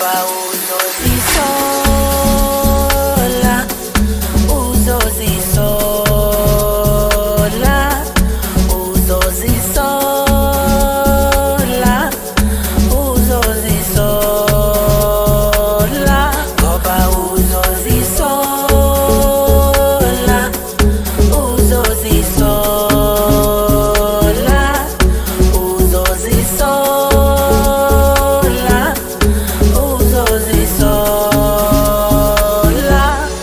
ngoba uzozisola, uzozisola, uzozisola, uzozisola, ngoba uzozisola, uzozisola, uzozisola, uzozisola.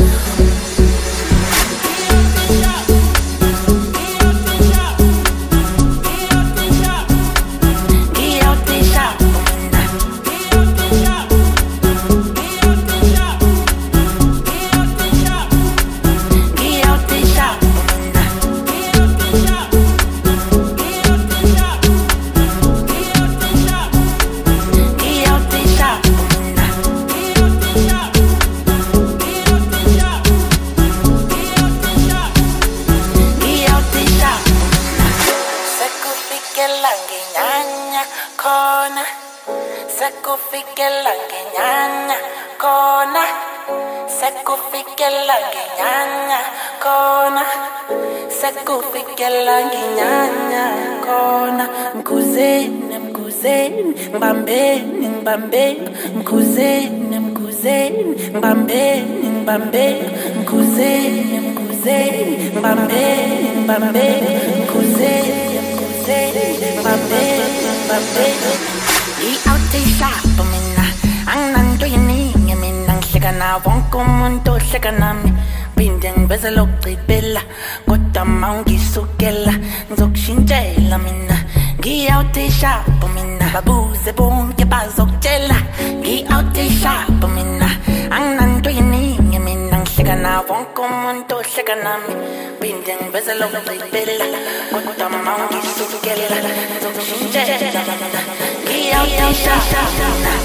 Sekufikela ngenyanya khona, sekufikela ngenyanya khona, sekufikela ngenyanya khona. Mkhuzeni, mkhuzeni, ngibambeni, ngibambeni, mkhuzeni, mkhuzeni, ngibambeni, ngibambeni, mkhuzeni, mkhuzeni, ngibambeni, ngibambeni, mkhuzeni, mkhuzeni, ngibambeni, ngibambeni. I-out shop mina anginanto yeningi, mina ngihleka nawo wonke umuntu ohleka nami, phinde ngiveze lokugcibela kodwa mawungisukela ngizokushintshela mina. Ngi-out shop mina babuze bonke bazokutshela, ngi-out shop mina anginanto yeningi, mina ngihleka nawo wonke umuntu ohleka nami, phinde ngiveze lokugcibela kodwa mawungisukela ngizokushintshela mina. Out